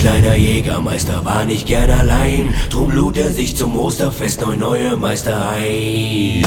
kleiner Jägermeister war nicht gern allein, drum lud er sich zum Osterfest neue Meister ein.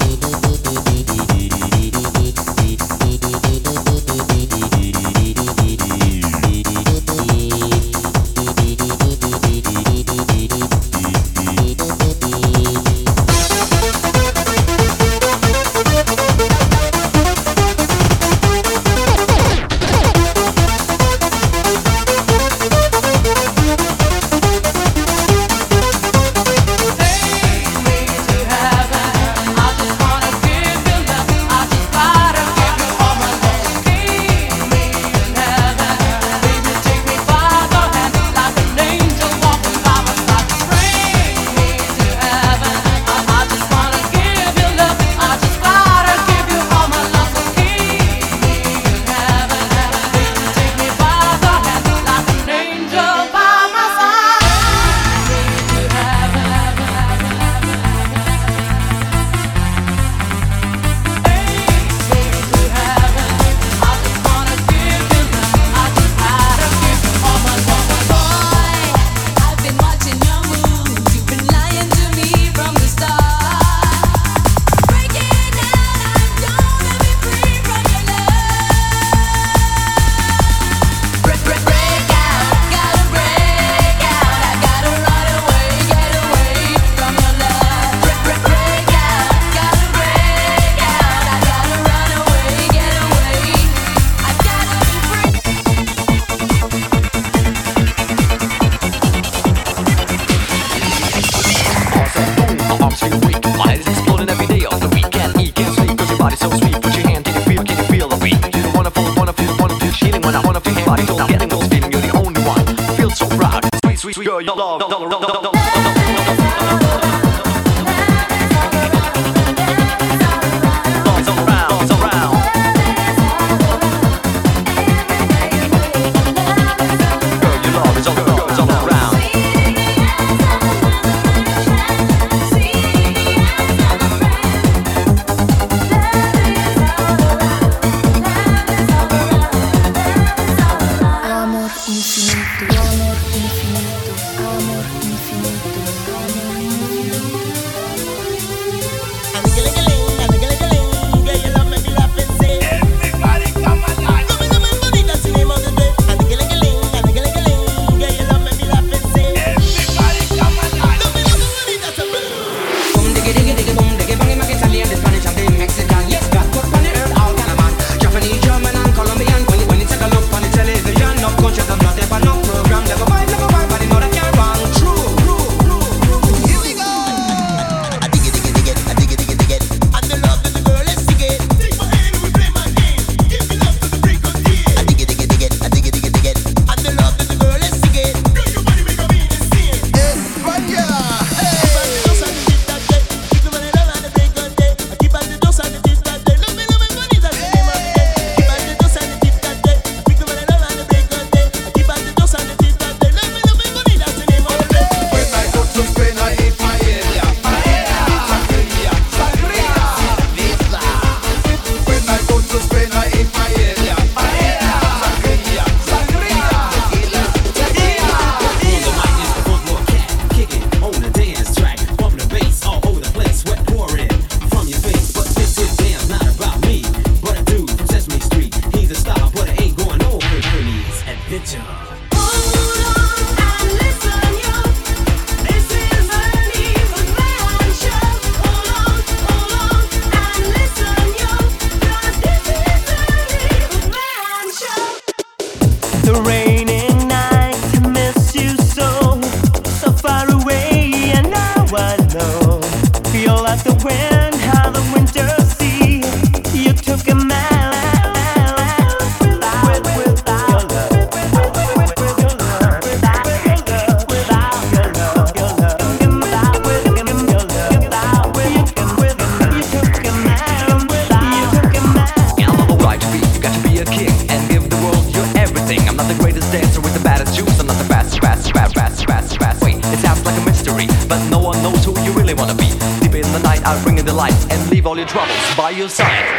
all your troubles by your side.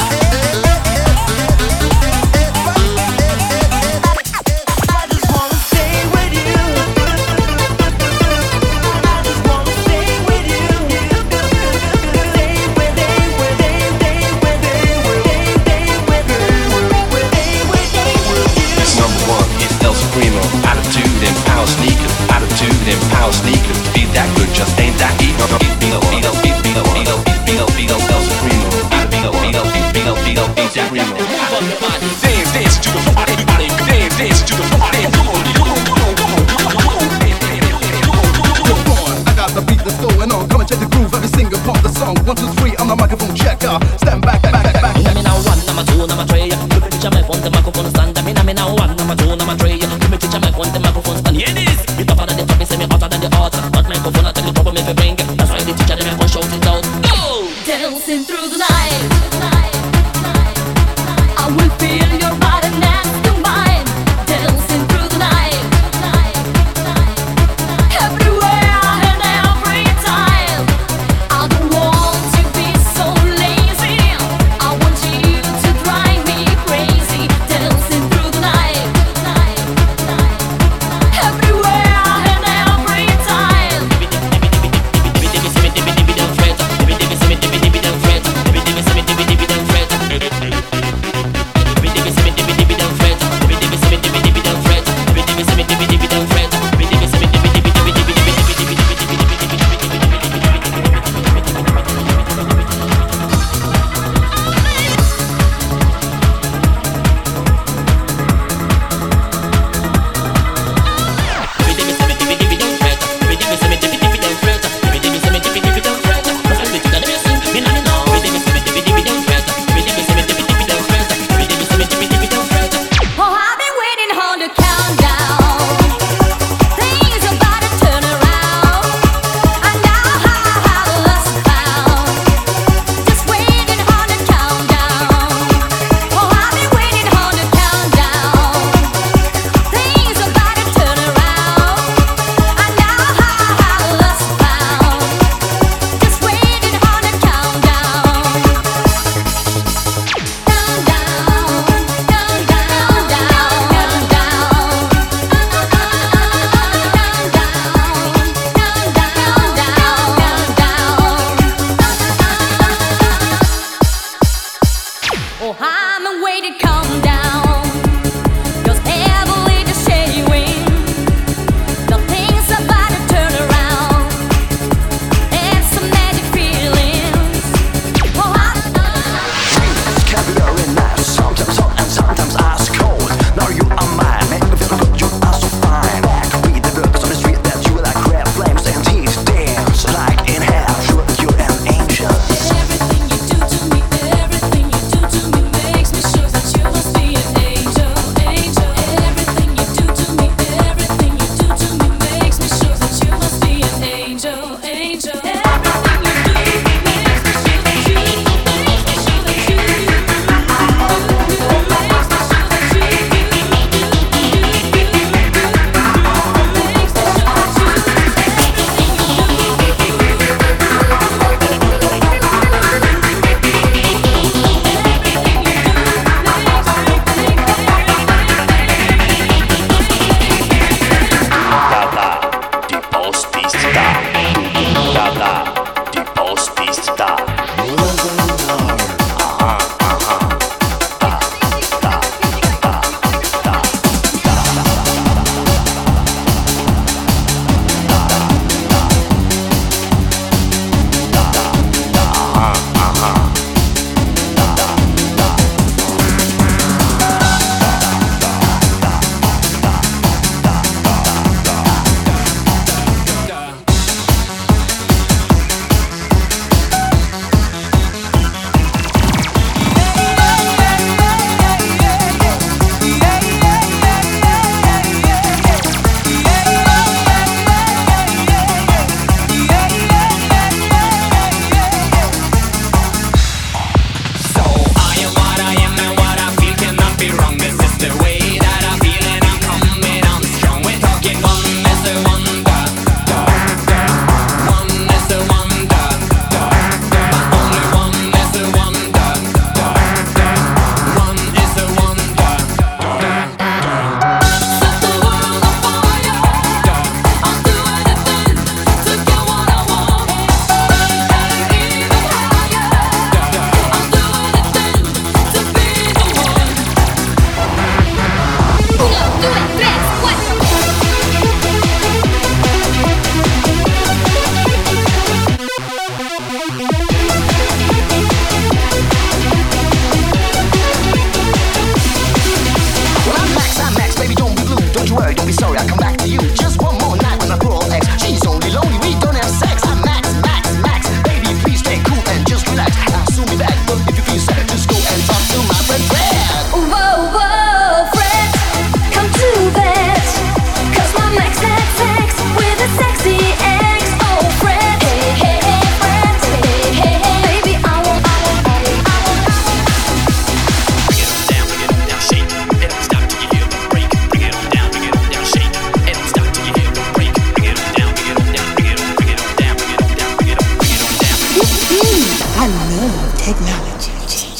I just wanna El Supremo. Attitude and power sneakers. Attitude and power sneakers. Be that good, just ain't that easy. El Supremo. El Supremo. Dance, dance to the floor, everybody. Dance, dance to the floor. Come on, come on, come on, come on, come on, come on. I got the beat that's going on. Come and check the groove, every single part of the song. 1, 2, 3, I'm the microphone checker. Stand back, back, back, back. Me now one, number two, number three. Give me teacher my phone, the microphone stand. Me now one, number two, number three. Give me teacher my phone, the microphone stand. Yeah, this. You tougher than the top, you say me hotter than the hot. But microphone I tell you trouble me fi bring. That's why the teacher them you worry, don't be sorry, I'll come back to you. Just one more night with my poor old ex. She's only lonely, we don't have sex. I'm Max, Max, Max. Baby, please stay cool and just relax. I'll soon be back, but if you feel sad, just go and talk to my friend Fred. Whoa, whoa, Fred, come to bed. Cause my Max had sex with a sexy ex. Oh, Fred, hey, hey, hey, Fred, hey, hey, hey, baby, I want. Bring it on down, shake. It don't stop till you hear the break. Bring it on down, shake. It don't stop till you hear the break. Bring it on down, bring it on down, bring it on down, bring it on down, bring it on down. I love technology.